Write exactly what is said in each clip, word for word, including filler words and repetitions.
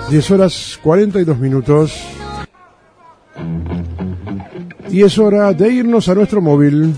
diez horas cuarenta y dos minutos. Y es hora de irnos a nuestro móvil.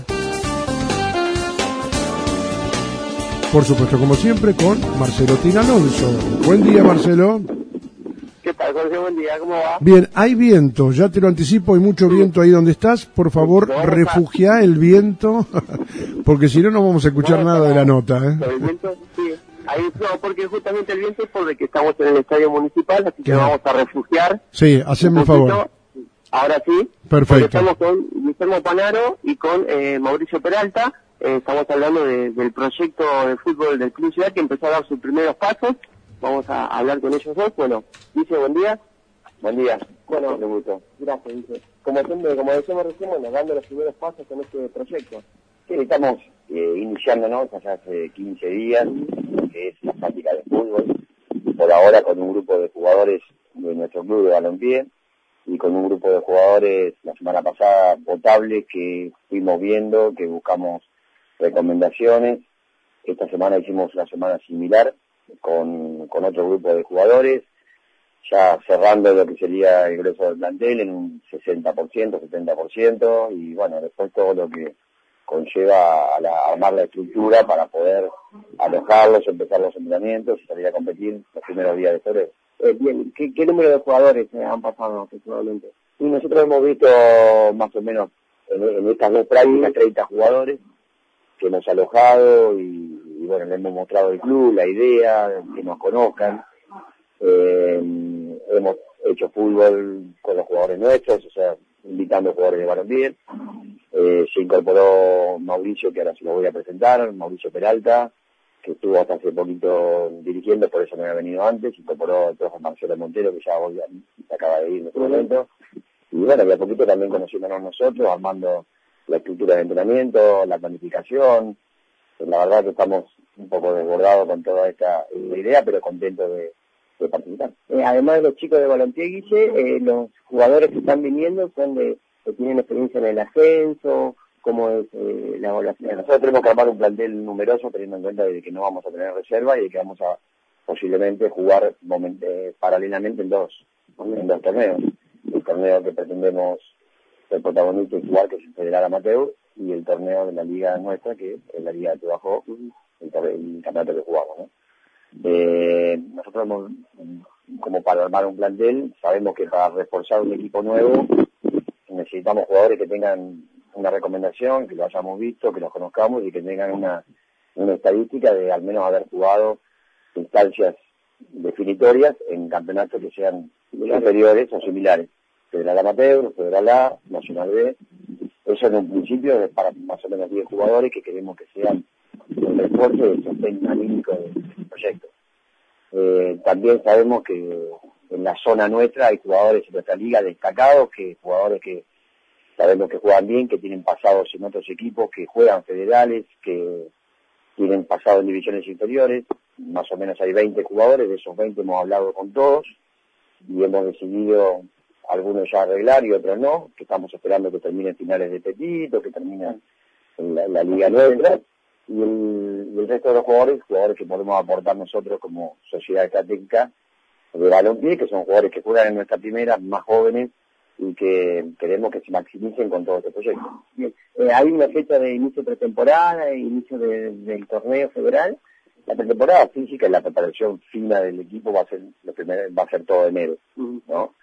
Por supuesto, como siempre, con Marcelo Tinalonso. Buen día, Marcelo. ¿Qué tal, Jorge? Buen día, ¿cómo va? Bien, hay viento, ya te lo anticipo, hay mucho viento ahí donde estás. Por favor, refugia a... el viento, porque si no, no vamos a escuchar no, nada de la nota. ¿eh? El viento, sí. Ahí, no, porque justamente el viento es por el que estamos en el estadio municipal, así que vamos a refugiar. Sí, haceme un favor. Ahora sí. Perfecto. Estamos con Guillermo Panaro y con eh, Mauricio Peralta. Eh, estamos hablando de, del proyecto de fútbol del Club Ciudad que empezó a dar sus primeros pasos. Vamos a hablar con ellos dos. Bueno, dice buen día. Buen día. Bueno, me gustó. Gracias, dice. Como, siempre, como decíamos recién, bueno, dando los primeros pasos en este proyecto. Sí, estamos eh, iniciándonos allá hace quince días, que es la práctica de fútbol. Por ahora con un grupo de jugadores de nuestro club de balompié y con un grupo de jugadores la semana pasada potable que fuimos viendo, que buscamos recomendaciones. Esta semana hicimos una semana similar con, con otro grupo de jugadores, ya cerrando lo que sería el grueso del plantel en un sesenta por ciento, setenta por ciento, y bueno, después todo lo que conlleva a, la, a armar la estructura para poder alojarlos, empezar los entrenamientos y salir a competir los primeros días de febrero. Eh, bien, ¿qué, ¿qué número de jugadores eh, han pasado aproximadamente? Y nosotros hemos visto más o menos en, en estas dos prácticas treinta jugadores que hemos alojado y, y bueno, le hemos mostrado el club, la idea, que nos conozcan. Eh, hemos hecho fútbol con los jugadores nuestros, o sea, invitando jugadores de balompié. Eh, se incorporó Mauricio, que ahora se lo voy a presentar, Mauricio Peralta, que estuvo hasta hace poquito dirigiendo, por eso no había venido antes. Se incorporó el profe Marcelo Montero, que ya volvió, se acaba de ir en este momento. Y bueno, de a poquito también conociéndonos nosotros, armando la estructura de entrenamiento, la planificación. La verdad que estamos un poco desbordados con toda esta idea, pero contentos de, de participar. Eh, además de los chicos de balompié, Guille, eh, los jugadores que están viniendo son de que tienen experiencia en el ascenso. ¿Cómo es eh, la evaluación? Nosotros tenemos que armar un plantel numeroso, teniendo en cuenta de que no vamos a tener reserva y de que vamos a posiblemente jugar moment, eh, paralelamente en dos, en dos torneos. El torneo que pretendemos ser protagonista y jugar, que es el Federal Amateur, y el torneo de la liga nuestra, que es la liga de Trabajo, el, el campeonato que jugamos, ¿no? Eh, nosotros hemos, como para armar un plantel, sabemos que para reforzar un equipo nuevo necesitamos jugadores que tengan una recomendación, que lo hayamos visto, que los conozcamos y que tengan una, una estadística de al menos haber jugado instancias definitorias en campeonatos que sean superiores o similares. Federal Amateur, Federal A, Nacional B. Eso en un principio es para más o menos diez jugadores que queremos que sean el refuerzo del sostén anímico del proyecto. Eh, también sabemos que en la zona nuestra hay jugadores en nuestra liga destacados, que jugadores que sabemos que juegan bien, que tienen pasados en otros equipos, que juegan federales, que tienen pasado en divisiones inferiores. Más o menos hay veinte jugadores, de esos veinte hemos hablado con todos y hemos decidido algunos ya arreglar y otros no, que estamos esperando que terminen finales de Petito, que terminen en la, en la liga nuestra, y el, y el resto de los jugadores, jugadores que podemos aportar nosotros como sociedad estratégica de balompié, que son jugadores que juegan en nuestra primera, más jóvenes, y que queremos que se maximicen con todo este proyecto. Bien. Eh, ¿Hay una fecha de inicio de pretemporada, inicio de, del torneo federal? La pretemporada física y la preparación fina del equipo va a ser lo primero, va a ser todo enero, uh-huh. ¿no?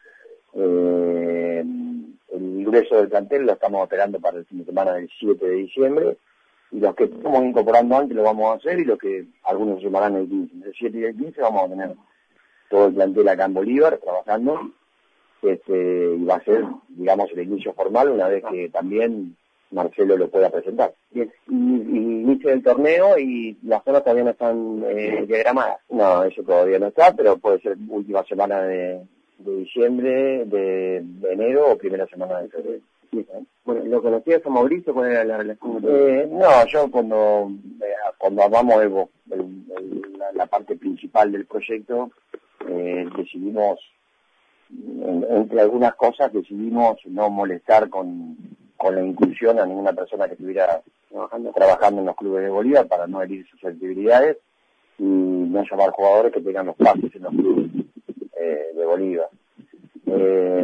Eh, el grueso del plantel lo estamos operando para el fin de semana del siete de diciembre, y los que estamos incorporando antes lo vamos a hacer, y los que algunos se sumarán el quince. El siete y el quince vamos a tener todo el plantel acá en Bolívar trabajando, este, y va a ser, digamos, el inicio formal una vez que también Marcelo lo pueda presentar. Bien, y, y inicio del torneo y las zonas todavía no están eh, diagramadas. No, eso todavía no está, pero puede ser última semana de, de diciembre, de, de enero o primera semana de febrero. Sí, ¿eh? Bueno, ¿lo conocías a Mauricio? ¿Cuál era la relación? Eh, no, yo cuando eh, cuando armamos el, el, el, la, la parte principal del proyecto, eh, decidimos, en, entre algunas cosas, decidimos no molestar con, con la inclusión a ninguna persona que estuviera trabajando, trabajando en los clubes de Bolívar para no herir susceptibilidades y no llamar jugadores que tengan los pases en los clubes eh, de Bolívar. Eh,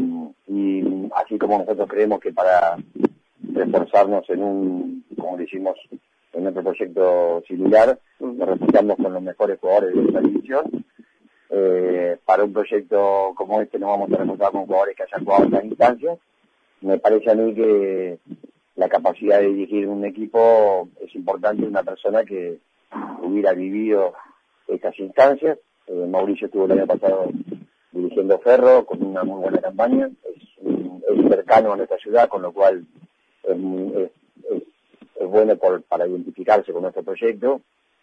y así como nosotros creemos que para reforzarnos en un, como lo hicimos en otro proyecto similar, nos reforzamos con los mejores jugadores de esta división. Eh, para un proyecto como este no vamos a reforzar con jugadores que hayan jugado en las instancias. Me parece a mí que la capacidad de dirigir un equipo es importante, una persona que hubiera vivido estas instancias. Eh, Mauricio estuvo el año pasado dirigiendo Ferro con una muy buena campaña, es, es cercano a nuestra ciudad, con lo cual es, es, es, es bueno por, para identificarse con nuestro proyecto.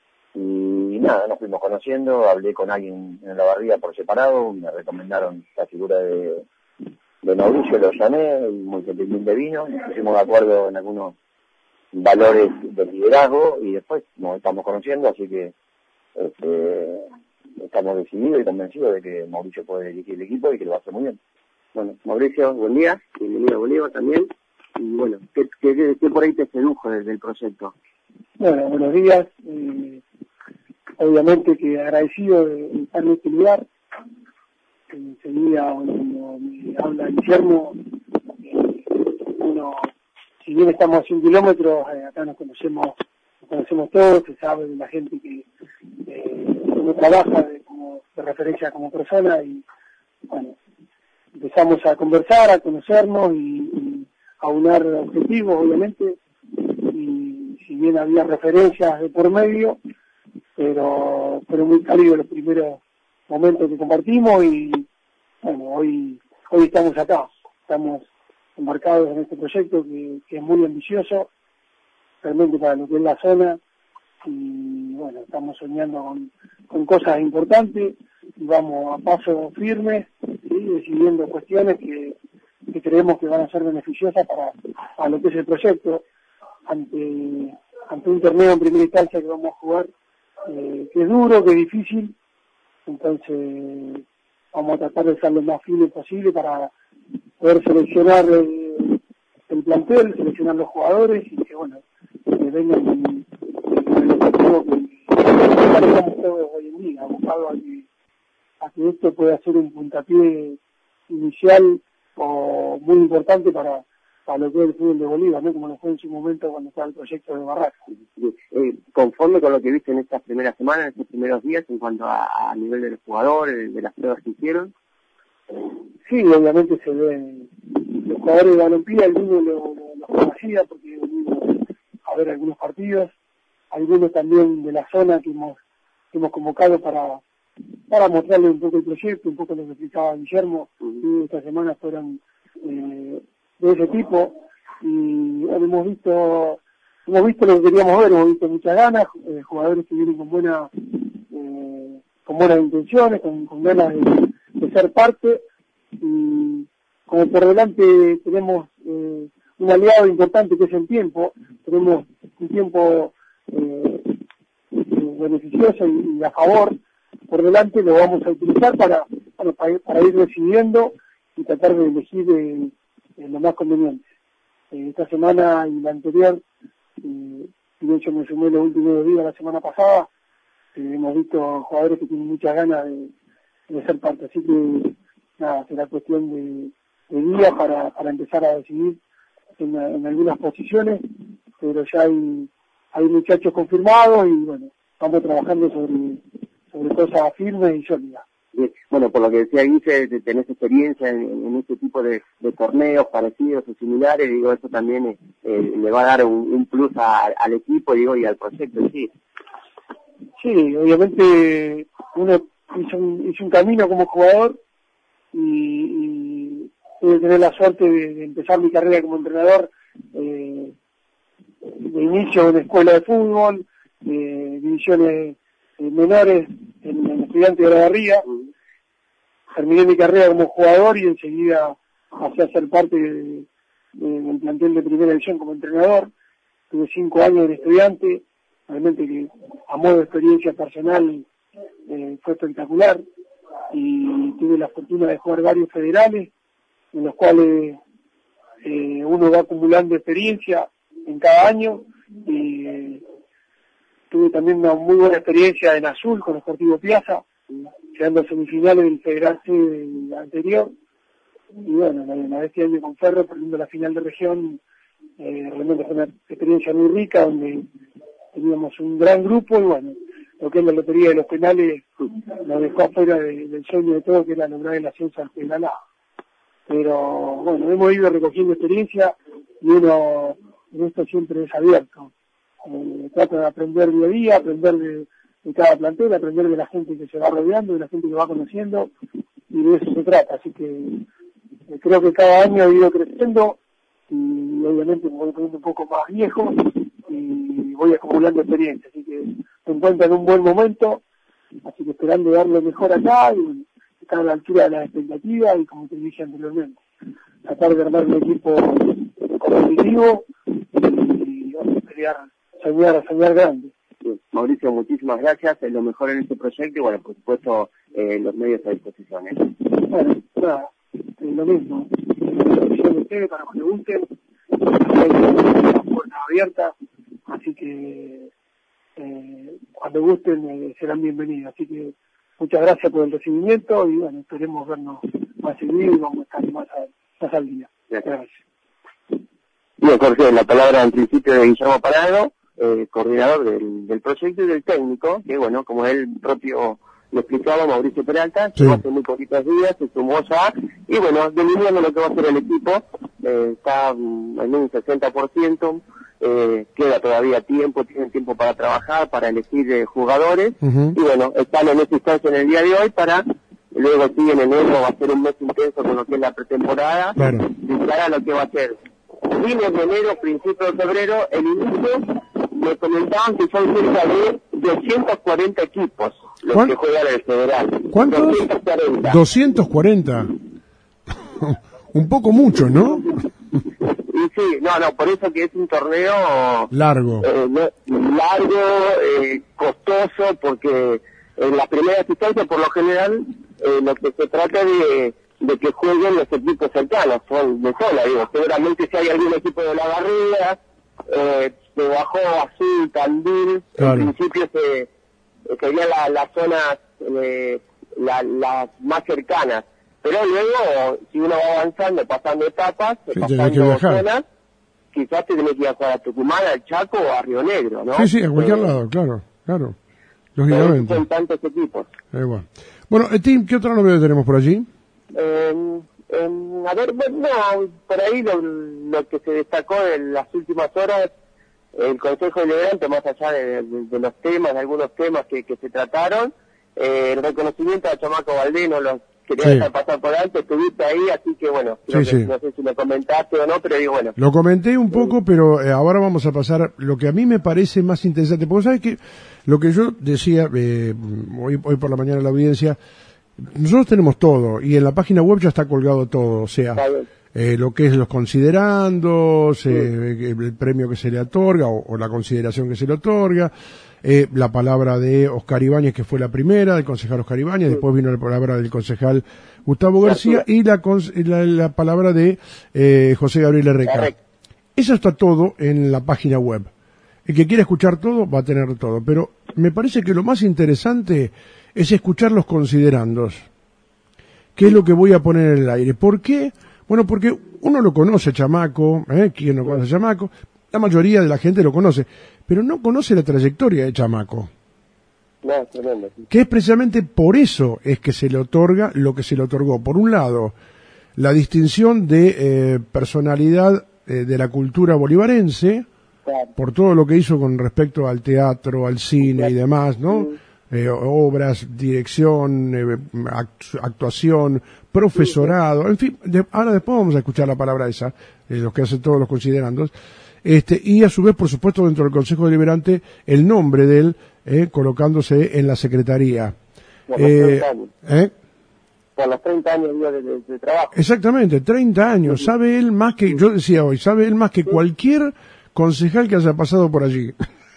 Y nada, nos fuimos conociendo, hablé con alguien en la barriga por separado, me recomendaron la figura de, de Mauricio, lo llamé, muy gentilmente vino, nos pusimos de acuerdo en algunos valores de liderazgo y después nos estamos conociendo, así que este, estamos decididos y convencidos de que Mauricio puede dirigir el equipo y que lo va a hacer muy bien. Bueno, Mauricio, buen día, bienvenido a Bolívar también. Y bueno, ¿qué, qué, qué por ahí te sedujo desde el proyecto? Bueno, buenos días. Eh, obviamente que agradecido de estar en este lugar. Enseguida, bueno, cuando me habla Guillermo, eh, uno, si bien estamos a cien kilómetros, eh, acá nos conocemos nos conocemos todos, se sabe de la gente que eh, uno trabaja de, como, de referencia como persona y, bueno, empezamos a conversar, a conocernos y, y a unar objetivos, obviamente, y si bien había referencias de por medio, pero fueron muy cálidos los primeros momentos que compartimos y, bueno, hoy hoy estamos acá, estamos embarcados en este proyecto que, que es muy ambicioso, realmente para lo que es la zona, y bueno, estamos soñando con, con cosas importantes y vamos a paso firme, ¿sí? Decidiendo cuestiones que, que creemos que van a ser beneficiosas para, para lo que es el proyecto ante, ante un torneo en primera instancia que vamos a jugar, eh, que es duro, que es difícil, entonces vamos a tratar de ser lo más fino posible para poder seleccionar el, el plantel, seleccionar los jugadores y que bueno, que vengan con el objetivo que estamos todos hoy en día, abocado a que, a que esto pueda ser un puntapié inicial o muy importante para, para lo que es el fútbol de Bolívar, ¿no? Como lo fue en su momento cuando estaba el proyecto de Barraca. Eh, conforme con lo que viste en estas primeras semanas, en estos primeros días, en cuanto a, a nivel de los jugadores, de las pruebas que hicieron. Sí, obviamente se ven los jugadores de balompié, algunos los lo, lo conocía porque venimos a ver algunos partidos, algunos también de la zona que hemos, que hemos convocado para, para mostrarles un poco el proyecto, un poco lo que explicaba Guillermo, y esta semana fueron eh, de ese tipo, y bueno, hemos visto hemos visto lo que queríamos ver, hemos visto muchas ganas, eh, jugadores que vienen con buena eh, con buenas intenciones, con, con ganas de, de ser parte, y como por delante tenemos eh, un aliado importante que es el tiempo, tenemos un tiempo eh, beneficioso y, y a favor, por delante lo vamos a utilizar para, bueno, para, para ir decidiendo y tratar de elegir eh, eh, lo más conveniente. Eh, esta semana y la anterior, eh, de hecho me sumé los últimos dos días la semana pasada, eh, hemos visto jugadores que tienen muchas ganas de, de ser parte, así que nada, será cuestión de, de días para, para empezar a decidir en, en algunas posiciones, pero ya hay, hay muchachos confirmados y bueno, estamos trabajando sobre, sobre cosas firmes y sólidas. Bueno, por lo que decía Guille, tenés experiencia en, en este tipo de, de torneos parecidos o similares, digo, eso también eh, le va a dar un, un plus a, al equipo, digo, y al proyecto en sí. Sí, obviamente uno hizo un, hizo un camino como jugador y, y pude tener la suerte de, de empezar mi carrera como entrenador eh, de inicio en escuela de fútbol, de divisiones eh, menores en, en Estudiantes de la Barriga. Terminé mi carrera como jugador y enseguida pasé a ser parte de, de, del plantel de primera división como entrenador. Tuve cinco años en Estudiante, realmente que a modo de experiencia personal eh, fue espectacular y tuve la fortuna de jugar varios federales en los cuales eh, uno va acumulando experiencia en cada año y eh, tuve también una muy buena experiencia en Azul con el Sportivo Piazza, llegando a semifinales del Federal C anterior, y bueno, la, la de este año con Ferro, perdiendo la final de región, eh, realmente fue una experiencia muy rica, donde teníamos un gran grupo, y bueno, lo que es la lotería de los penales nos dejó afuera de, del sueño de todo, que era lograr el ascenso al Federal A. Pero bueno, hemos ido recogiendo experiencia, y uno en esto siempre es abierto. Eh, trata de aprender día a día, aprender de, de cada plantel, aprender de la gente que se va rodeando, de la gente que va conociendo, y de eso se trata. Así que eh, creo que cada año ha ido creciendo, y obviamente me voy poniendo un poco más viejo, y voy acumulando experiencia. Así que se encuentra en un buen momento, así que esperando dar lo mejor acá, y estar a la altura de las expectativas, y como te dije anteriormente, tratar de armar un equipo competitivo, y vamos a pelear, soñar, soñar grande. Sí. Mauricio, muchísimas gracias, es lo mejor en este proyecto, y bueno, por supuesto, eh, los medios a disposición. ¿eh? Bueno, nada, es lo mismo, la visión de ustedes para que les gusten, hay las puertas abiertas, así que eh, cuando gusten eh, serán bienvenidos, así que muchas gracias por el recibimiento, y bueno, esperemos vernos más seguido y vamos a estar más, a, más al día. Gracias. Gracias. Bien, Jorge, la palabra en principio de Guillermo Parado, eh, coordinador del, del proyecto y del técnico, que bueno, como él propio lo explicaba, Mauricio Peralta, Sí. llegó hace muy poquitos días, se sumó ya, y bueno, delineando lo que va a ser el equipo, eh, está mm, en un sesenta por ciento, eh, queda todavía tiempo, tienen tiempo para trabajar, para elegir eh, jugadores, Uh-huh. y bueno, están en esta instancia en el día de hoy para, luego sí en enero va a ser un mes intenso con lo que es la pretemporada, Claro. y para lo que va a ser fines de enero, principios de febrero, el inicio, me comentaban que son cerca de doscientos cuarenta equipos los ¿Cuán- que juegan en el federal. ¿Cuántos? doscientos cuarenta. doscientos cuarenta. Un poco mucho, ¿no? Y sí, no, no, por eso que es un torneo Largo. eh, no- largo, eh, costoso, porque en las primeras instancias, por lo general, eh, lo que se trata de, de que jueguen los equipos cercanos, son de zona, digo, seguramente si hay algún equipo de la barrera, eh, de Bajó, Azul, Tandil, Claro. en principio se, serían la- las zonas, eh, la- las más cercanas. Pero luego, si uno va avanzando, pasando etapas, Sí, tenés que pasando viajar. zonas, quizás te tenés que ir a jugar a Tucumán, al Chaco o a Río Negro, ¿no? Sí, sí, a cualquier Eh, lado, claro, claro. pero Lógicamente. son tantos equipos. Eh, bueno, bueno eh, Tim, ¿qué otra novedad tenemos por allí? Eh, eh, a ver, bueno, no, por ahí lo, lo que se destacó en las últimas horas, el Consejo Deliberante, más allá de, de- de los temas, de algunos temas que, que se trataron, eh, el reconocimiento a Chamaco Valdés, no lo quería Sí. dejar pasar por alto, estuviste ahí, así que bueno, creo Sí, que, sí. no sé si lo comentaste o no, pero digo, bueno. Lo comenté un poco, pero eh, ahora vamos a pasar lo que a mí me parece más interesante. Porque sabes que lo que yo decía eh, hoy, hoy por la mañana en la audiencia, nosotros tenemos todo y en la página web ya está colgado todo, o sea, Está bien. eh, lo que es los considerandos, eh, el premio que se le otorga o, o la consideración que se le otorga, eh, la palabra de Oscar Ibáñez, que fue la primera, del concejal Oscar Ibáñez, después vino la palabra del concejal Gustavo García y la, cons- la, la palabra de eh, José Gabriel Herreca. Correcto. Eso está todo en la página web. El que quiera escuchar todo va a tener todo, pero me parece que lo más interesante es escuchar los considerandos. ¿Qué es lo que voy a poner en el aire? ¿Por qué? Bueno, porque uno lo conoce, Chamaco, ¿eh? ¿Quién no conoce a Chamaco? La mayoría de la gente lo conoce, pero no conoce la trayectoria de Chamaco. No, es tremendo. Sí. Que es precisamente por eso es que se le otorga lo que se le otorgó. Por un lado, la distinción de eh, personalidad eh, de la cultura bolivarense, Claro. por todo lo que hizo con respecto al teatro, al cine y demás, ¿no? Eh, obras, dirección, eh, act- actuación, profesorado, en fin, de- ahora después vamos a escuchar la palabra esa, eh, los que hacen todos los considerandos, este, y a su vez, por supuesto, dentro del Consejo Deliberante, el nombre de él, eh, colocándose en la Secretaría. Por los Eh, treinta años. ¿eh? Por los treinta años digo, de, de- de trabajo. Exactamente, treinta años, sabe él más que, yo decía hoy, sabe él más que cualquier concejal que haya pasado por allí.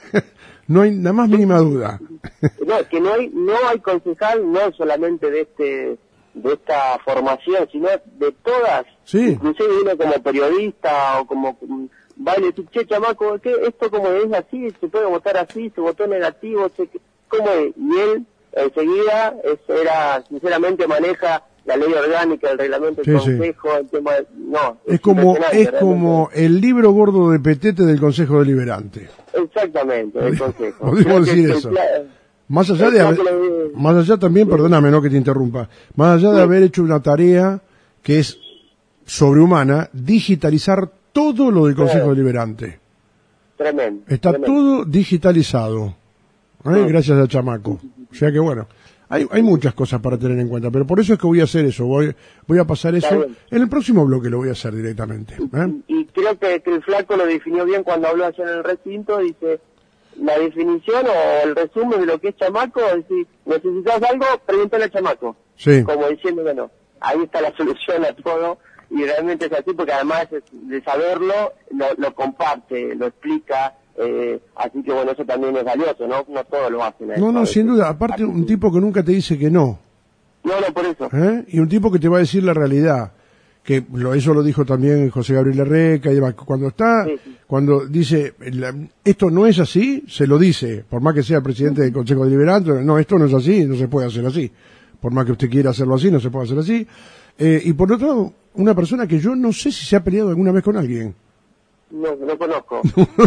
No hay nada más mínima duda. No, que no hay, no hay concejal, no solamente de este, de esta formación, sino de todas. Sí. Inclusive uno como periodista o como, mm, va y le dice, che, chamaco, ¿qué, esto como es así? ¿Se puede votar así? ¿Se votó negativo? Se- ¿Cómo es? Y él enseguida, es, era, sinceramente maneja la ley orgánica, el reglamento del sí, Consejo, sí. el tema de, no. Es, es como, es como el libro gordo de Petete del Consejo Deliberante. Exactamente, del Consejo. Podemos decir que, eso. Que, más allá de haber, le... más allá también, sí. Perdóname, no que te interrumpa, más allá de sí. haber hecho una tarea que es sobrehumana, digitalizar todo lo del Consejo sí. Deliberante. Tremendo. Está tremendo. todo digitalizado, ¿eh? Sí. Gracias a Chamaco. O sea que bueno, hay, hay muchas cosas para tener en cuenta, pero por eso es que voy a hacer eso, voy, voy a pasar eso, en el próximo bloque lo voy a hacer directamente. ¿eh? Y, y creo que, que el flaco lo definió bien cuando habló ayer en el recinto, dice, la definición o el resumen de lo que es Chamaco, es decir, necesitas algo, pregúntale a Chamaco. Sí. Como diciendo, bueno, ahí está la solución a todo, y realmente es así, porque además de saberlo, lo, lo comparte, lo explica, eh, así que bueno, eso también es valioso, ¿no? No todos lo hacen. No, no, sin duda, aparte un tipo que nunca te dice que no. No, no, por eso. ¿Eh? Y un tipo que te va a decir la realidad, que lo, eso lo dijo también José Gabriel Herreca y demás, cuando está, sí, sí. cuando dice, la, esto no es así, se lo dice, por más que sea el presidente del Consejo Deliberante, no, esto no es así, no se puede hacer así, por más que usted quiera hacerlo así, no se puede hacer así. Eh, y por otro lado, una persona que yo no sé si se ha peleado alguna vez con alguien. No, no conozco.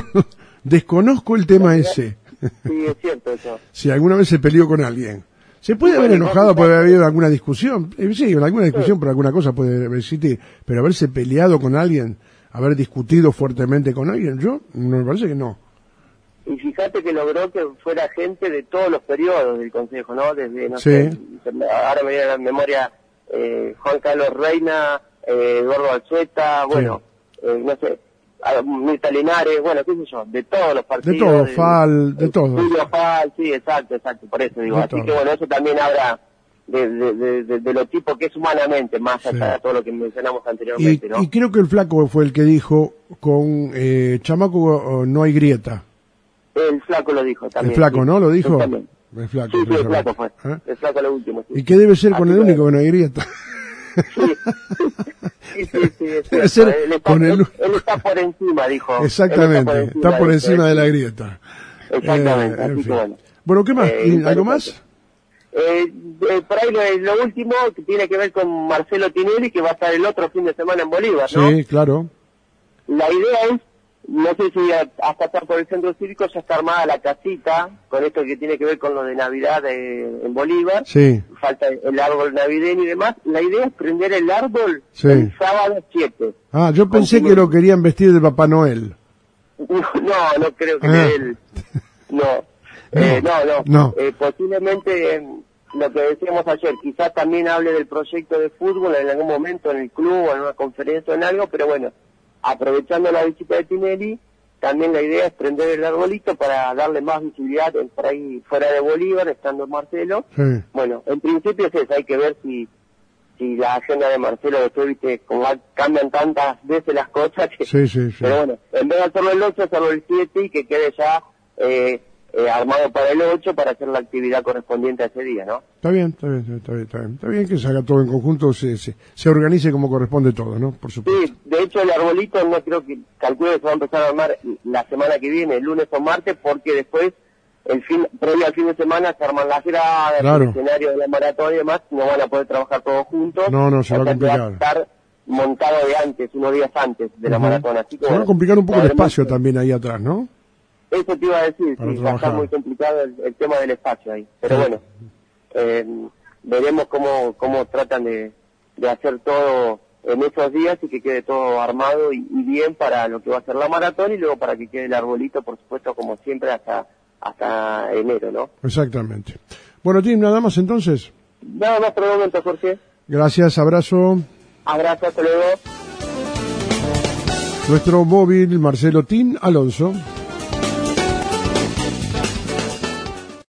Desconozco el tema ese. Sí, es cierto eso. Si alguna vez se peleó con alguien. Se puede haber enojado, puede haber habido alguna discusión. Eh, sí, alguna discusión por alguna cosa puede existir. Pero haberse peleado con alguien, haber discutido fuertemente con alguien, yo, no me parece que no. Y fíjate que logró que fuera gente de todos los periodos del Consejo, ¿no? Desde, no sí. sé, ahora me viene a la memoria eh, Juan Carlos Reina, eh, Eduardo Alzueta, bueno, sí. eh, no sé, Mirta Linares, bueno, qué sé yo, de todos los partidos. De todo, de, Fal, de, de todo. Julio Fal, sí, exacto, exacto, por eso digo. De Así todo. Que bueno, eso también habla de, de, de, de, de lo tipo que es humanamente, más allá sí. de todo lo que mencionamos anteriormente, y, ¿no? Y creo que el flaco fue el que dijo, con eh, Chamaco no hay grieta. El flaco lo dijo también. El flaco, sí. ¿no? ¿Lo dijo? El flaco. Sí, sí, el flaco fue. ¿Eh? El flaco lo último, sí. ¿Y qué debe ser Así con el que... único que no hay grieta? Sí, sí, sí, sí debe ser él, está, con el... él, él está por encima, dijo. Exactamente, está por encima, está por encima de, de la grieta. Exactamente, eh, así fin. que bueno. Bueno, ¿qué más? Eh, ¿Algo más? Eh, eh, por ahí lo, lo último que tiene que ver con Marcelo Tinelli, que va a estar el otro fin de semana en Bolívar, ¿no? Sí, claro. La idea es, no sé si hasta estar por el centro cívico ya está armada la casita, con esto que tiene que ver con lo de Navidad de, en Bolívar. Sí. Falta el árbol navideño y demás. La idea es prender el árbol sí. el sábado siete. Ah, yo pensé Continu- que lo querían vestir de Papá Noel. No, no creo que ah. él... No. No, eh, no, no. no. Eh, posiblemente eh, lo que decíamos ayer, quizás también hable del proyecto de fútbol en algún momento en el club o en una conferencia o en algo, pero bueno, aprovechando la visita de Tinelli, también la idea es prender el arbolito para darle más visibilidad por ahí fuera de Bolívar, estando en Marcelo. Sí. Bueno, en principio es eso, hay que ver si si la agenda de Marcelo después, viste, como cambian tantas veces las cosas que... Sí, sí, sí. Pero bueno, en vez de hacerlo el ocho, hacerlo el siete y que quede ya... Eh, Eh, armado para el ocho para hacer la actividad correspondiente a ese día, ¿no? Está bien, está bien, está bien, está bien, está bien que se haga todo en conjunto, se, se, se organice como corresponde todo, ¿no? Por supuesto. Sí, de hecho el arbolito no creo que, calculo que se va a empezar a armar la semana que viene, el lunes o martes, porque después, el fin, previo al fin de semana se arman las gradas, claro. el escenario de la maratón y demás, no van a poder trabajar todos juntos. No, no, se va a complicar. Va a estar montado de antes, unos días antes de la uh-huh. maratón, así que se bueno, va a complicar un poco el espacio también ahí atrás, ¿no? Eso te iba a decir, sí, va a estar muy complicado el, el tema del espacio ahí. Pero sí. bueno, eh, veremos cómo cómo tratan de, de hacer todo en esos días y que quede todo armado y, y bien para lo que va a ser la maratón y luego para que quede el arbolito, por supuesto, como siempre, hasta hasta enero, ¿no? Exactamente. Bueno, Tim, ¿nada más entonces? Nada más por el momento, Jorge. Gracias, abrazo. Abrazo, hasta luego. Nuestro móvil, Marcelo Tim Alonso.